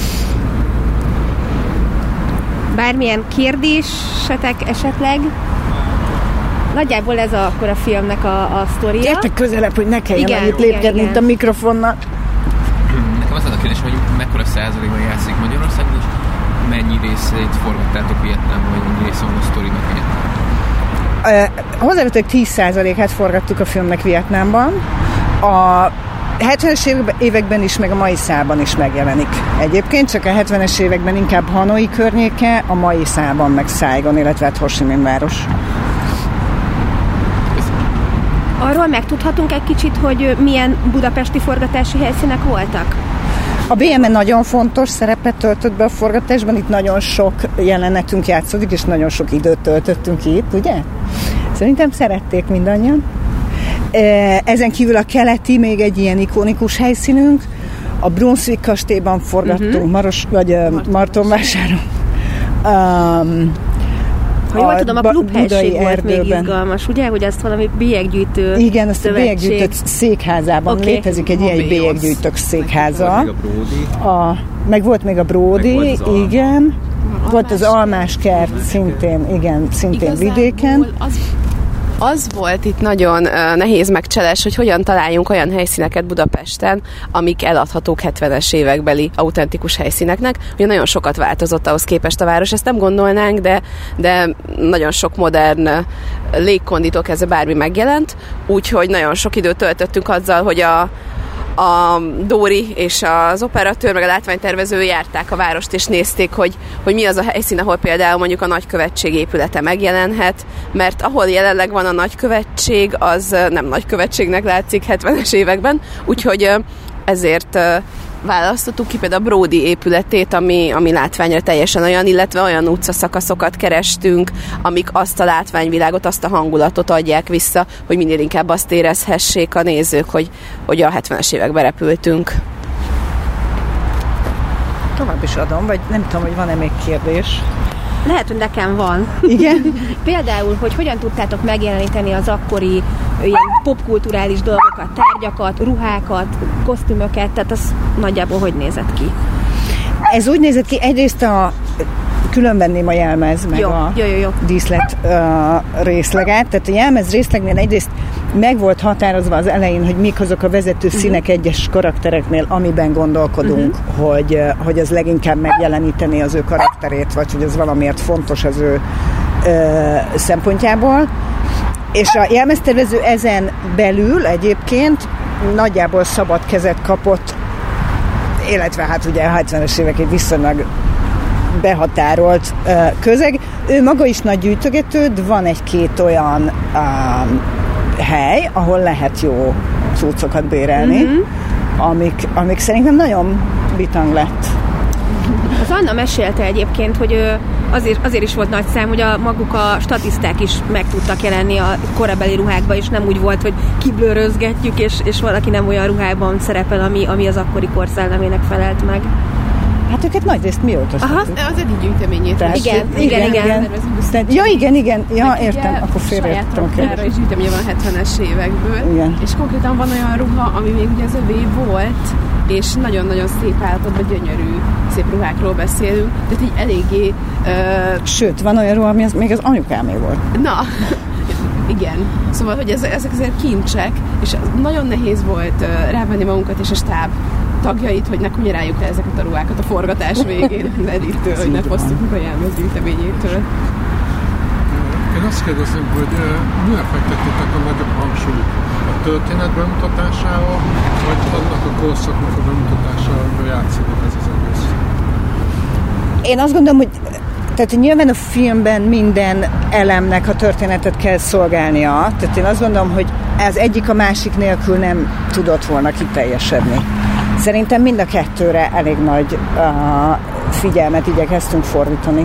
Bármilyen kérdésetek esetleg? Nagyjából ez a, akkor a filmnek a, a sztoria. Gyertek közelebb, hogy ne kelljen igen, annyit lépkedni itt a mikrofonnal. Nekem az a kérdés, hogy mekkora százalékban játszik Magyarországon, és mennyi részét forgattátok Vietnámban, vagy mennyi része van a sztorinak Vietnámban? Uh, hozzávetőleg tíz százalékát forgattuk a filmnek Vietnámban. A hetvenes években is, meg a mai szában is megjelenik. Egyébként csak a hetvenes években inkább Hanoi környéke, a mai szában meg Saigon, illetve hát Ho Chi Minh város. Arról megtudhatunk egy kicsit, hogy milyen budapesti forgatási helyszínek voltak? A bé em é nagyon fontos szerepet töltött be a forgatásban, itt nagyon sok jelenetünk játszódik, és nagyon sok időt töltöttünk itt, ugye? Szerintem szerették mindannyian. Ezen kívül a keleti még egy ilyen ikonikus helyszínünk, a Brunswick kastélyban forgattunk, uh-huh. Maros, vagy uh, Martonvásáron. Um, Ha jól tudom, a klubhelység volt erdőben. Még izgalmas, ugye? Hogy azt valami bélyeggyűjtő igen, azt szövetség. A bélyeggyűjtők székházában okay. létezik egy ilyen bélyeggyűjtők székháza. A, meg volt még a Bródi, igen. A volt az Almás kert szintén, igen, szintén igazából vidéken. Az, az volt itt nagyon uh, nehéz megcseles, hogy hogyan találjunk olyan helyszíneket Budapesten, amik eladhatók hetvenes évekbeli autentikus helyszíneknek. Ugye nagyon sokat változott ahhoz képest a város, ezt nem gondolnánk, de, de nagyon sok modern légkonditól kezdve bármi megjelent, úgyhogy nagyon sok időt töltöttünk azzal, hogy a a Dóri és az operatőr, meg a látványtervező járták a várost, és nézték, hogy, hogy mi az a helyszín, ahol például mondjuk a nagykövetség épülete megjelenhet, mert ahol jelenleg van a nagykövetség, az nem nagykövetségnek látszik hetvenes években, úgyhogy ezért választottuk ki például a Bródi épületét, ami, ami látványra teljesen olyan, illetve olyan utcaszakaszokat kerestünk, amik azt a látványvilágot, azt a hangulatot adják vissza, hogy minél inkább azt érezhessék a nézők, hogy, hogy a hetvenes években repültünk. Tovább is adom, vagy nem tudom, hogy van-e még kérdés. Lehet, hogy nekem van. Igen? Például, hogy hogyan tudtátok megjeleníteni az akkori ilyen popkulturális dolgokat, tárgyakat, ruhákat, kosztümöket, tehát az nagyjából hogy nézett ki? Ez úgy nézett ki, egyrészt a különvenném a jelmez, meg jó, a jó, jó, jó. díszlet uh, részleget. Tehát a jelmez részlegnél egyrészt meg volt határozva az elején, hogy mik azok a vezető uh-huh. színek egyes karaktereknél, amiben gondolkodunk, uh-huh. hogy, uh, hogy az leginkább megjeleníteni az ő karakterét, vagy hogy ez valamiért fontos az ő uh, szempontjából. És a jelmeztervező ezen belül egyébként nagyjából szabad kezet kapott, illetve hát ugye a hetvenes évek egy viszonylag behatárolt uh, közeg. Ő maga is nagy gyűjtögető, de van egy-két olyan um, hely, ahol lehet jó cuccokat bérelni, mm-hmm. amik, amik szerintem nagyon bitang lett. Az Anna mesélte egyébként, hogy ő azért, azért is volt nagy szám, hogy a maguk a statiszták is meg tudtak jelenni a korabeli ruhákba, és nem úgy volt, hogy kiblőrözgetjük, és, és valaki nem olyan ruhában szerepel, ami, ami az akkori kor szellemének felelt meg. Hát őket nagyrészt mi öltöztetünk? Az eddig gyűjteményét. Igen, igen, igen. igen. igen. Ja, igen, igen. Ja, értem. Ugye, akkor félreértem a kérdést. és gyűjteménye van hetvenes évekből. Igen. És konkrétan van olyan ruha, ami még ugye az övé volt, és nagyon-nagyon szép állapotban, gyönyörű szép ruhákról beszélünk. Tehát így eléggé... Uh... Sőt, van olyan ruha, ami az, még az anyukámé volt. Na, igen. Szóval, hogy ezek, ezek azért kincsek, és nagyon nehéz volt uh, rávenni magunkat és a stáb tagjait, hogy ne kunyeráljuk le ezeket a ruhákat a forgatás végén, az Edittől, hogy ne fosztuk a jelmez gyűjteményétől. Én azt kérdezem, hogy uh, mire fektettétek a nagyobb hangsúlyt? A történet bemutatására, vagy annak a korszaknak a bemutatására, hogy játszódik ez az egész? Én azt gondolom, hogy tehát nyilván a filmben minden elemnek a történetet kell szolgálnia. Tehát én azt gondolom, hogy az egyik a másik nélkül nem tudott volna kiteljesedni. Szerintem mind a kettőre elég nagy uh, figyelmet igyekeztünk fordítani.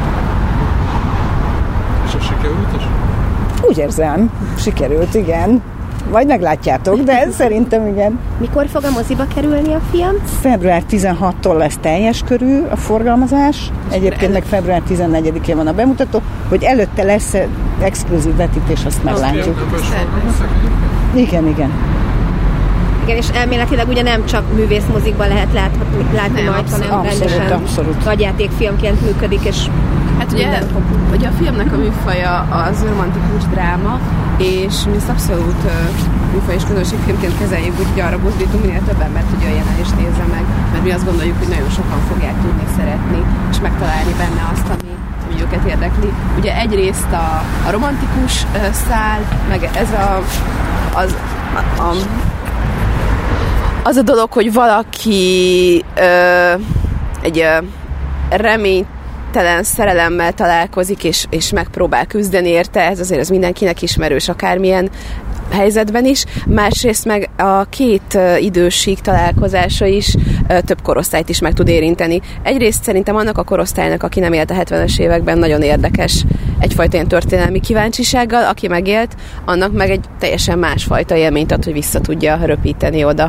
És a sikerült is? Úgy érzem, sikerült, igen. Majd meglátjátok, de szerintem igen. Mikor fog a moziba kerülni a film? február tizenhatodikától lesz teljes körű a forgalmazás. Egyébként meg február tizennegyedikén van a bemutató, hogy előtte lesz exkluzív vetítés, azt meglátjuk. Igen, igen. Igen, és elméletileg ugye nem csak művészmozikban lehet láthatni, látni nem, majd, hanem abszolút, rendesen abszolút. Nagyjátékfilmként működik, és hát ugye, ugye a filmnek a műfaja az romantikus dráma, és mi ezt abszolút uh, műfaj és közönségfilmként kezeljük, úgyhogy arra buzdítunk, minél több embert tudja jöjjön el és nézze meg, mert mi azt gondoljuk, hogy nagyon sokan fogják tudni szeretni, és megtalálni benne azt, ami, ami őket érdekli. Ugye egyrészt a, a romantikus uh, szál, meg ez a, az, a, a az a dolog, hogy valaki ö, egy ö, reménytelen szerelemmel találkozik, és, és megpróbál küzdeni érte, ez azért az mindenkinek ismerős akármilyen helyzetben is. Másrészt meg a két ö, idősík találkozása is ö, több korosztályt is meg tud érinteni. Egyrészt szerintem annak a korosztálynak, aki nem élt a hetvenes években, nagyon érdekes egyfajta ilyen történelmi kíváncsisággal, aki megélt, annak meg egy teljesen másfajta élményt ad, hogy vissza tudja röpíteni oda.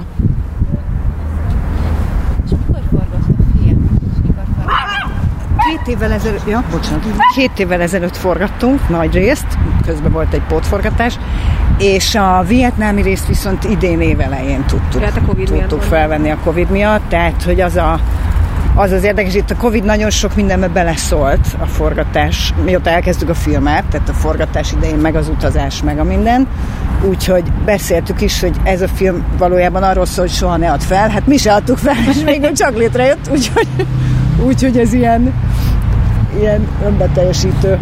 Két évvel ezelőtt, ja, bocsánat, két évvel ezelőtt forgattunk nagy részt, közben volt egy pótforgatás, és a vietnámi részt viszont idén évelején tudtuk, tudtuk felvenni a Covid miatt, tehát hogy az a az az érdekes, itt a Covid nagyon sok mindenbe beleszólt a forgatás, mióta elkezdtük a filmet, tehát a forgatás idején meg az utazás, meg a minden. Úgyhogy beszéltük is, hogy ez a film valójában arról szól, hogy soha ne add fel. Hát mi se adtuk fel, és még csak létrejött, úgyhogy, úgyhogy ez ilyen, ilyen önbeteljesítő.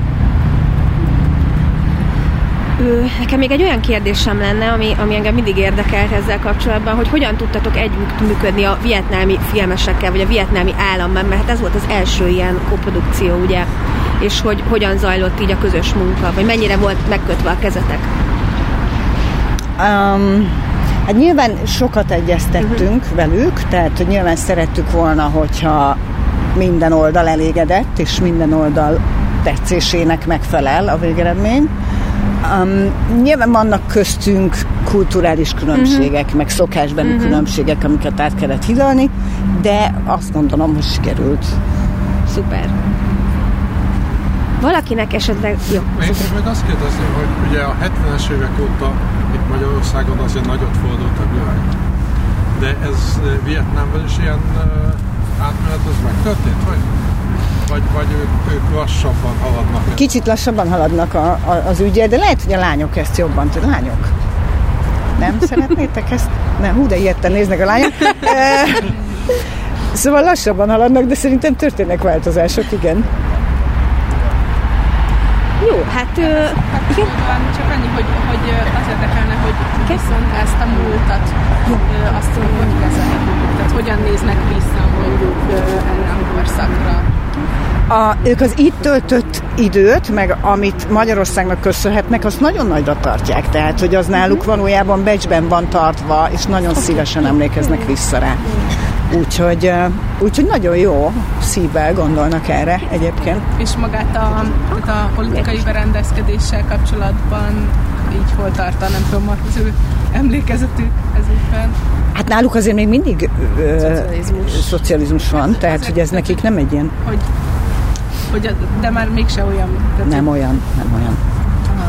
Nekem még egy olyan kérdésem lenne, ami, ami engem mindig érdekelt ezzel kapcsolatban, hogy hogyan tudtatok együtt működni a vietnámi filmesekkel, vagy a vietnámi államban, mert hát ez volt az első ilyen koprodukció, ugye, és hogy hogyan zajlott így a közös munka, vagy mennyire volt megkötve a kezetek? Um, hát nyilván sokat egyeztettünk uh-huh. velük, tehát hogy nyilván szerettük volna, hogyha minden oldal elégedett, és minden oldal tetszésének megfelel a végeredmény. Um, nyilván vannak köztünk kulturális különbségek, uh-huh. meg szokásbeli uh-huh. különbségek, amiket át kellett hidalni, de azt gondolom, hogy sikerült. Szuper. Valakinek esetleg... Jó. Én majd azt kérdezném, hogy ugye a hetvenes évek óta itt Magyarországon azért nagyot fordult a világ. De ez Vietnámban is ilyen uh, átmenet, az megtörtént, vagy? Vagy, vagy ők, ők lassabban haladnak? Kicsit lassabban haladnak a, a, az ügyel, de lehet, hogy a lányok ezt jobban tudják. Lányok? Nem szeretnétek ezt? Nem, hú, de ilyetten néznek a lányok. Szóval lassabban haladnak, de szerintem történnek változások, igen. Jó, hát... Ö, igen? Csak annyi, hogy, hogy az érdekelne, hogy viszont ezt a múltat, ö, azt hogy kezelik. Tehát hogyan néznek vissza mondjuk ö, erre a korszakra? A, ők az itt töltött időt, meg amit Magyarországnak köszönhetnek, azt nagyon nagyra tartják. Tehát, hogy az náluk valójában becsben van tartva, és nagyon szívesen emlékeznek vissza rá. Úgyhogy, úgyhogy nagyon jó szívvel gondolnak erre egyébként. És magát a, a politikai berendezkedéssel kapcsolatban így hol tart, nem tudom, az ő emlékezetük ezügyben? Hát náluk azért még mindig ö, szocializmus. szocializmus van, tehát hogy ez nekik nem egy ilyen... Hogy, hogy, de már mégse olyan. Nem olyan, nem olyan. Aha.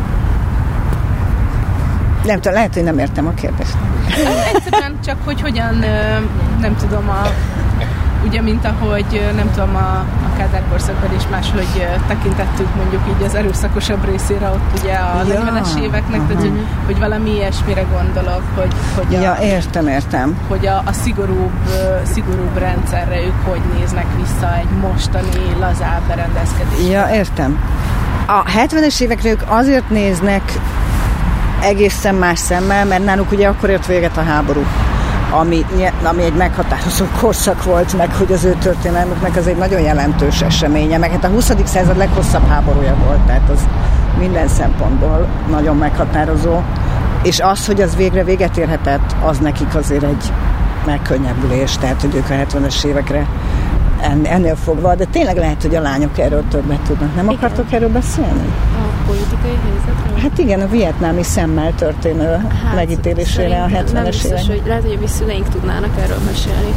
Nem tudom, lehet, hogy nem értem a kérdést. Egyszerűen csak, hogy hogyan, nem tudom, a, ugye, mint ahogy, nem tudom, a, a Kádár korszakban is máshogy tekintettük mondjuk így az erőszakosabb részére ott ugye a ja, negyvenes éveknek, uh-huh. tehát, hogy, hogy valami ilyesmire gondolok, hogy, hogy a, ja, értem, értem. Hogy a, a szigorúbb, szigorúbb rendszerre ők hogy néznek vissza egy mostani lazább berendezkedésre. Ja, értem. A hetvenes évekre ők azért néznek egészen más szemmel, mert náluk ugye akkor ért véget a háború, ami, ami egy meghatározó korszak volt, meg hogy az ő történelmüknek az egy nagyon jelentős eseménye, meg hát a huszadik század leghosszabb háborúja volt, tehát az minden szempontból nagyon meghatározó, és az, hogy az végre véget érhetett, az nekik azért egy megkönnyebbülés, tehát hogy ők a hetvenes évekre ennél fogva, de tényleg lehet, hogy a lányok erről többet tudnak. Nem igen. akartok erről beszélni? A politikai helyzetről? Hát igen, a vietnámi szemmel történő hát, megítélésére a hetvenes évek. Hogy lehet, hogy a mi szüleink tudnának erről mesélni.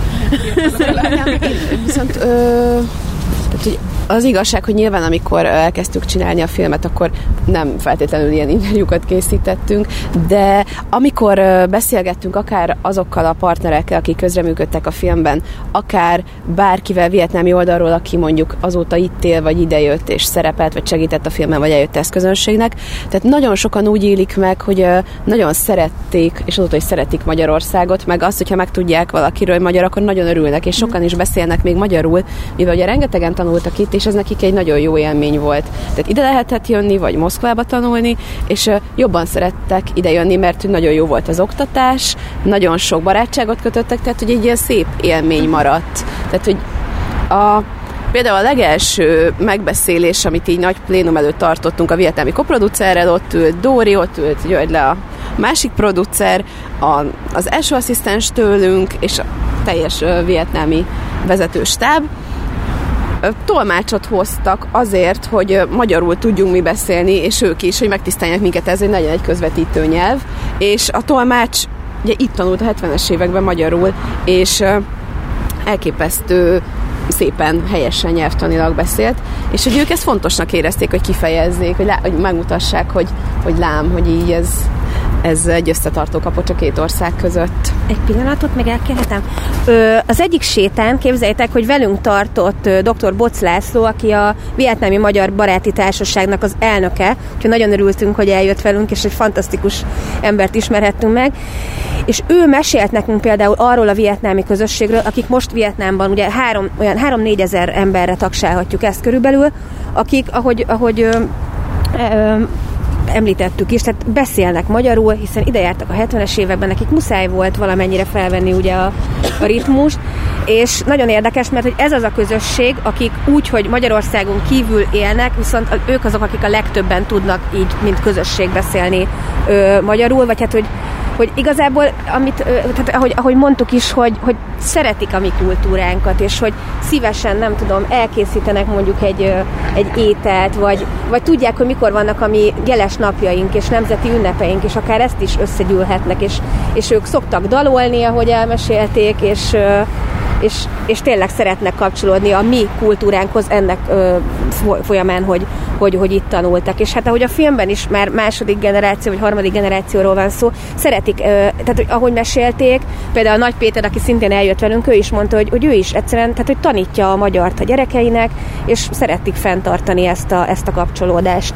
Viszont ö, tehát, hogy az igazság, hogy nyilván amikor elkezdtük csinálni a filmet, akkor nem feltétlenül ilyen interjúkat készítettünk, de amikor beszélgettünk akár azokkal a partnerekkel, akik közreműködtek a filmben, akár bárkivel vietnámi oldalról, aki mondjuk azóta itt él, vagy idejött és szerepelt, vagy segített a filmen, vagy eljött ezt közönségnek. Tehát nagyon sokan úgy élik meg, hogy nagyon szerették, és azóta is szeretik Magyarországot, meg azt, hogyha megtudják valakiről, hogy magyar, akkor nagyon örülnek, és sokan is beszélnek még magyarul, mivel ugye rengetegen tanultak itt, és ez nekik egy nagyon jó élmény volt. Tehát ide lehetett jönni, vagy Moszkvába tanulni, és jobban szerettek ide jönni, mert nagyon jó volt az oktatás, nagyon sok barátságot kötöttek, tehát hogy egy ilyen szép élmény maradt. Tehát, hogy a, például a legelső megbeszélés, amit így nagy plénum előtt tartottunk a vietnámi koproducerrel, ott ült Dóri, ott ült György le a másik producer, a, az első asszisztens tőlünk, és a teljes uh, vietnámi vezetőstáb. Tolmácsot hoztak azért, hogy magyarul tudjunk mi beszélni, és ők is, hogy megtiszteljenek minket, ez egy nagyon egy közvetítő nyelv, és a tolmács ugye itt tanult a hetvenes években magyarul, és elképesztő szépen, helyesen nyelvtanilag beszélt, és hogy ők ezt fontosnak érezték, hogy kifejezzék, hogy, lá- hogy megmutassák, hogy, hogy lám, hogy így ez, ez egy összetartó kapocs a két ország között. Egy pillanatot meg elkérhetem. Ö, az egyik sétán, képzeljétek, hogy velünk tartott ö, doktor Boc László, aki a Vietnámi Magyar Baráti Társaságnak az elnöke, úgyhogy nagyon örültünk, hogy eljött velünk, és egy fantasztikus embert ismerhettünk meg. És ő mesélt nekünk például arról a vietnámi közösségről, akik most Vietnámban, ugye három, olyan három-négy ezer emberre tagsálhatjuk ezt körülbelül, akik, ahogy, ahogy ö, ö, említettük is, tehát beszélnek magyarul, hiszen ide jártak a hetvenes években, nekik muszáj volt valamennyire felvenni ugye a, a ritmust, és nagyon érdekes, mert hogy ez az a közösség, akik úgy, hogy Magyarországon kívül élnek, viszont ők azok, akik a legtöbben tudnak így, mint közösség beszélni ö, magyarul, vagy hát, hogy hogy igazából, amit, tehát ahogy, ahogy mondtuk is, hogy, hogy szeretik a mi kultúránkat, és hogy szívesen, nem tudom, elkészítenek mondjuk egy, egy ételt, vagy, vagy tudják, hogy mikor vannak a mi jeles napjaink, és nemzeti ünnepeink, és akár ezt is összegyűlhetnek, és, és ők szoktak dalolni, ahogy elmesélték, és, és, és tényleg szeretnek kapcsolódni a mi kultúránkhoz ennek ö, folyamán, hogy, hogy, hogy itt tanultak. És hát ahogy a filmben is már második generáció, vagy harmadik generációról van szó, szeretik, ö, tehát hogy ahogy mesélték, például a Nagy Péter, aki szintén eljött velünk, ő is mondta, hogy, hogy ő is egyszerűen, tehát hogy tanítja a magyart a gyerekeinek, és szeretik fenntartani ezt a, ezt a kapcsolódást.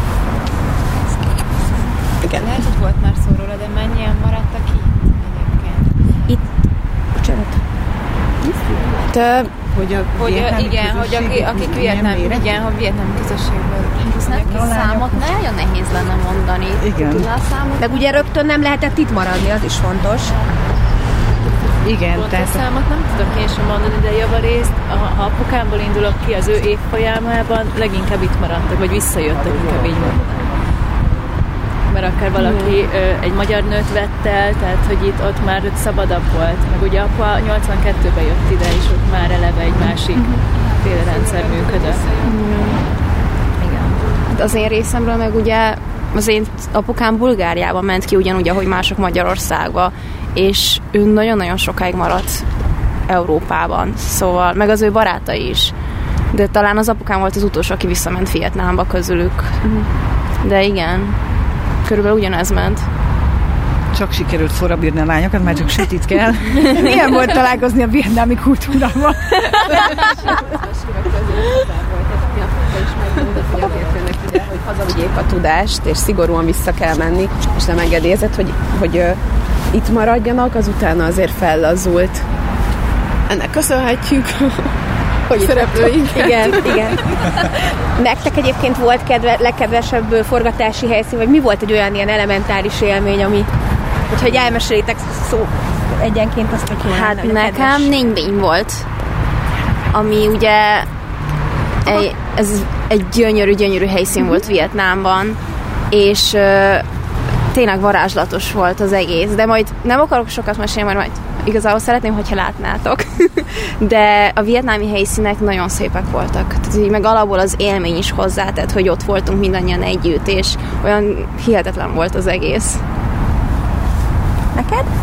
Igen. Lehet, hogy volt már szó róla, de mennyien maradtak itt egyébként? Itt, bocsánat. Több, hogy a hogy igen, hogy akik, akik vietnám, igen, hogy vietnámi közösségből hisznek ki számot, nagyon nehéz lenne mondani. Igen. Meg ugye rögtön nem lehetett itt maradni, az is fontos. Igen, pontos tehát számot nem tudok én sem mondani, de javarészt, ha apukámból indulok ki, az ő évfolyamában leginkább itt maradtak, vagy visszajöttek, inkább így mondanám. mert akár valaki ö, egy magyar nőt vett el, tehát hogy itt ott már szabadabb volt. Meg ugye apa nyolcvankettőben jött ide, és ott már eleve egy másik félrendszer működött. Igen. Az én részemről meg ugye az én apukám Bulgáriába ment ki, ugyanúgy, ahogy mások Magyarországba, és ő nagyon-nagyon sokáig maradt Európában, szóval, meg az ő barátai is. De talán az apukám volt az utolsó, aki visszament Vietnámba közülük. De igen, körülbelül ugyanez ment. Csak sikerült forra bírni a lányokat, már csak sütit kell. Milyen volt találkozni a vietnámi kultúrával? Hogy hazavigyék a tudást, és szigorúan vissza kell menni, és nem engedélyezett, hogy, hogy uh, itt maradjanak, azután azért fellazult. Ennek köszönhetjük, hogy szereplőink. Igen, igen. Nektek egyébként volt kedve, legkedvesebb forgatási helyszín, vagy mi volt egy olyan ilyen elementáris élmény, ami, hogyha elmesélitek szó egyenként, azt hogy Hát nekem Ninh volt, ami ugye egy, ez egy gyönyörű-gyönyörű helyszín volt Vietnámban, és uh, tényleg varázslatos volt az egész, de majd nem akarok sokat mesélni, mert majd igazából szeretném, hogyha látnátok. De a vietnámi helyszínek nagyon szépek voltak. Tehát így meg alapból az élmény is hozzátett, hogy ott voltunk mindannyian együtt, és olyan hihetetlen volt az egész. Neked?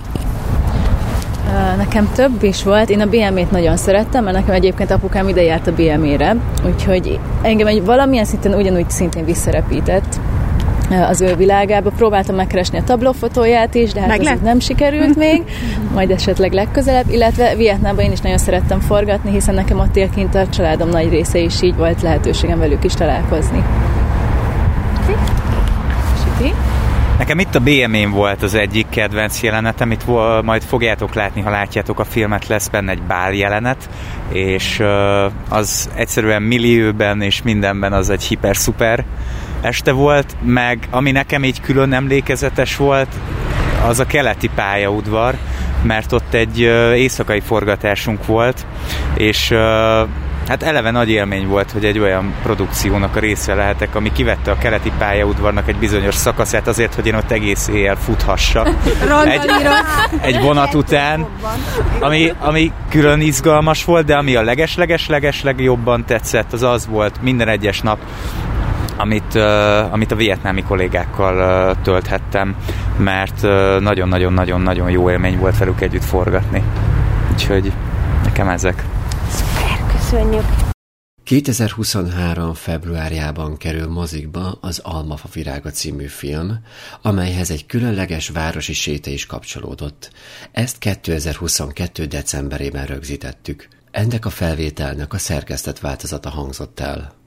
Nekem több is volt. Én a bé em é-t nagyon szerettem, mert nekem egyébként apukám ide járt a bé em é-re, úgyhogy engem egy valamilyen szinten ugyanúgy szintén visszarepített az ő világába. Próbáltam megkeresni a tablófotóját is, de hát ez nem sikerült még, majd esetleg legközelebb, illetve Vietnámban én is nagyon szerettem forgatni, hiszen nekem ott él kint a családom nagy része is, így volt lehetőségem velük is találkozni. Siti? Nekem itt a bé em é-n volt az egyik kedvenc jelenetem, itt majd fogjátok látni, ha látjátok a filmet, lesz benne egy bál jelenet, és az egyszerűen millióben és mindenben az egy hiper-szuper este volt, meg ami nekem így külön emlékezetes volt, az a keleti pályaudvar, mert ott egy éjszakai forgatásunk volt, és hát eleve nagy élmény volt, hogy egy olyan produkciónak a része lehetek, ami kivette a keleti pályaudvarnak egy bizonyos szakaszát azért, hogy én ott egész éjjel futhassak. Egy, egy vonat után, ami, ami külön izgalmas volt, de ami a leges-leges-leges legjobban tetszett, az az volt minden egyes nap, amit, uh, amit a vietnámi kollégákkal uh, tölthettem, mert uh, nagyon-nagyon-nagyon-nagyon jó élmény volt velük együtt forgatni. Úgyhogy nekem ezek. Szuper, köszönjük! kétezer-huszonhárom. februárjában kerül mozikba az Almafa virága című film, amelyhez egy különleges városi séta is kapcsolódott. Ezt kétezer-huszonkettő. decemberében rögzítettük. Ennek a felvételnek a szerkesztett változata hangzott el.